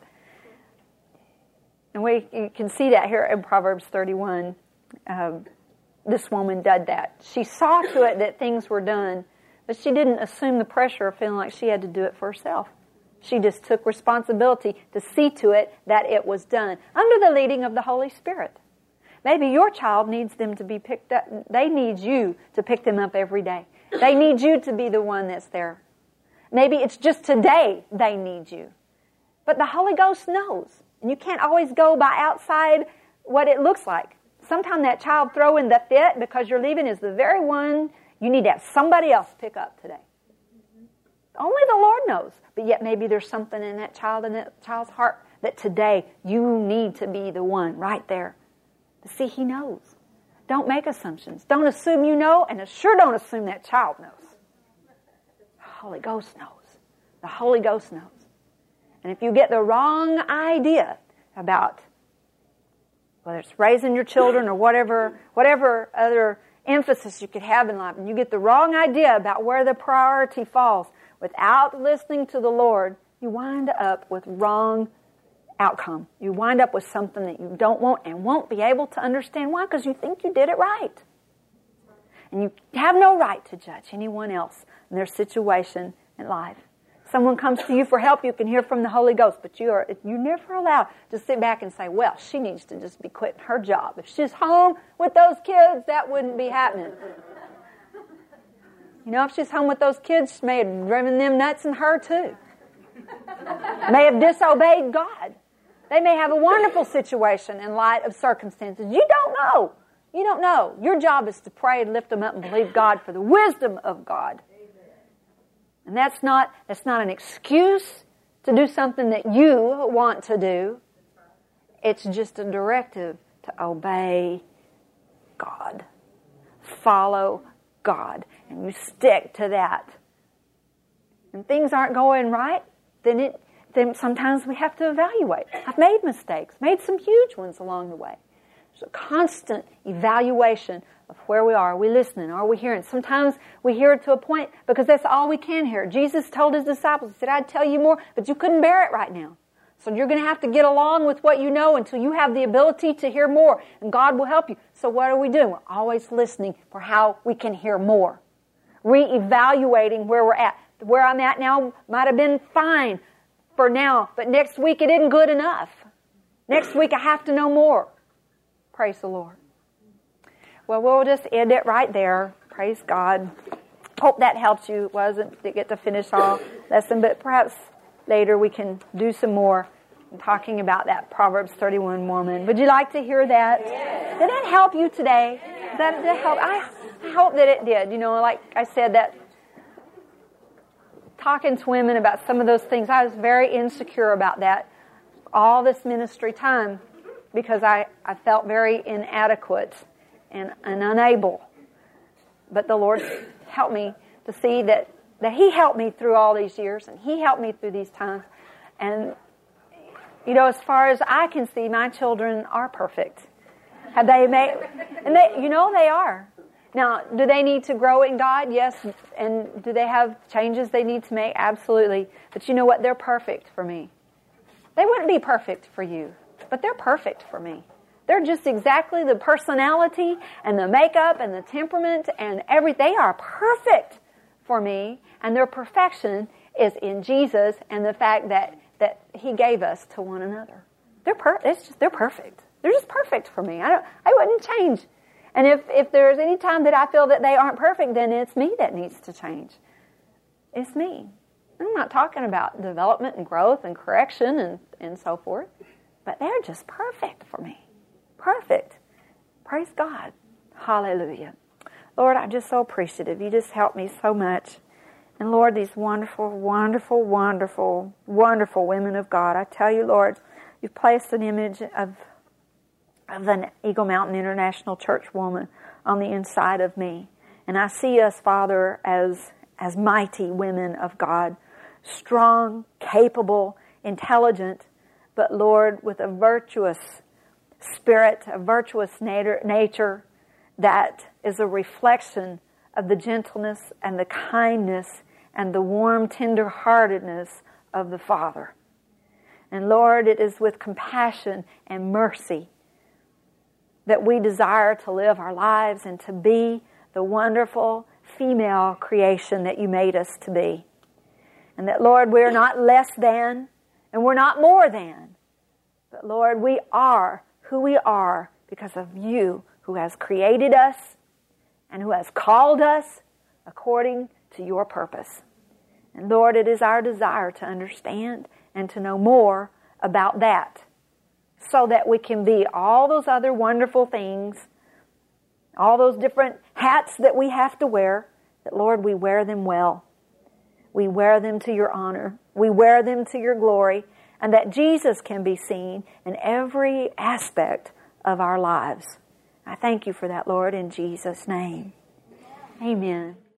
And you can see that here in Proverbs 31. This woman did that. She saw to it that things were done, but she didn't assume the pressure of feeling like she had to do it for herself. She just took responsibility to see to it that it was done under the leading of the Holy Spirit. Maybe your child needs them to be picked up. They need you to pick them up every day. They need you to be the one that's there. Maybe it's just today they need you. But the Holy Ghost knows. And you can't always go by outside what it looks like. Sometimes that child throwing the fit because you're leaving is the very one you need to have somebody else pick up today. Only the Lord knows. But yet maybe there's something in that child's heart that today you need to be the one right there. To see He knows. Don't make assumptions. Don't assume you know, and sure don't assume that child knows. The Holy Ghost knows. The Holy Ghost knows. And if you get the wrong idea about whether it's raising your children or whatever other emphasis you could have in life, and you get the wrong idea about where the priority falls without listening to the Lord, you wind up with wrong outcome. You wind up with something that you don't want and won't be able to understand why, because you think you did it right. And you have no right to judge anyone else in their situation in life. Someone comes to you for help, you can hear from the Holy Ghost, but you're never allowed to sit back and say, well, she needs to just be quitting her job. If she's home with those kids, that wouldn't be happening. If she's home with those kids, she may have driven them nuts and her too. May have disobeyed God. They may have a wonderful situation in light of circumstances. You don't know. You don't know. Your job is to pray and lift them up and believe God for the wisdom of God. And that's not an excuse to do something that you want to do. It's just a directive to obey God. Follow God. And you stick to that. And things aren't going right, then sometimes we have to evaluate. I've made mistakes, made some huge ones along the way. There's a constant evaluation of where we are. Are we listening? Are we hearing? Sometimes we hear it to a point because that's all we can hear. Jesus told His disciples, He said, I'd tell you more, but you couldn't bear it right now. So you're going to have to get along with what you know until you have the ability to hear more. And God will help you. So what are we doing? We're always listening for how we can hear more. Reevaluating where we're at. Where I'm at now might have been fine for now, but next week it isn't good enough. Next week I have to know more. Praise the Lord. Well, we'll just end it right there. Praise God. Hope that helps you. It wasn't to get to finish our lesson, but perhaps later we can do some more talking about that Proverbs 31 woman. Would you like to hear that? Yes. Did that help you today? Did that help? I hope that it did. You know, like I said, that talking to women about some of those things, I was very insecure about that all this ministry time because I felt very inadequate and unable. But the Lord helped me to see that He helped me through all these years, and He helped me through these times. And, you know, as far as I can see, my children are perfect. Have they made, and they are. Now, do they need to grow in God? Yes. And do they have changes they need to make? Absolutely. But you know what? They're perfect for me. They wouldn't be perfect for you, but they're perfect for me. They're just exactly the personality and the makeup and the temperament and everything. They are perfect for me, and their perfection is in Jesus and the fact that He gave us to one another. They're perfect. They're just perfect for me. I wouldn't change. And if there's any time that I feel that they aren't perfect, then it's me that needs to change. It's me. I'm not talking about development and growth and correction and so forth, but they're just perfect for me. Perfect. Praise God. Hallelujah. Lord, I'm just so appreciative. You just helped me so much. And Lord, these wonderful, wonderful, wonderful, wonderful women of God, I tell you, Lord, you've placed an image of an Eagle Mountain International Church woman on the inside of me. And I see us, Father, as mighty women of God, strong, capable, intelligent, but Lord, with a virtuous spirit, a virtuous nature that is a reflection of the gentleness and the kindness and the warm tender-heartedness of the Father. And Lord, it is with compassion and mercy that we desire to live our lives and to be the wonderful female creation that you made us to be. And that, Lord, we're not less than and we're not more than. But, Lord, we are who we are because of you who has created us and who has called us according to your purpose. And, Lord, it is our desire to understand and to know more about that, so that we can be all those other wonderful things, all those different hats that we have to wear, that, Lord, we wear them well. We wear them to your honor. We wear them to your glory, and that Jesus can be seen in every aspect of our lives. I thank you for that, Lord, in Jesus' name. Amen.